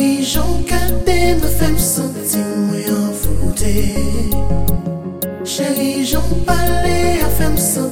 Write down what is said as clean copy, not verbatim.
Chérie, j'en gâté me fait me sentir moins envoûté. Chérie, j'en parlais à faire me sentir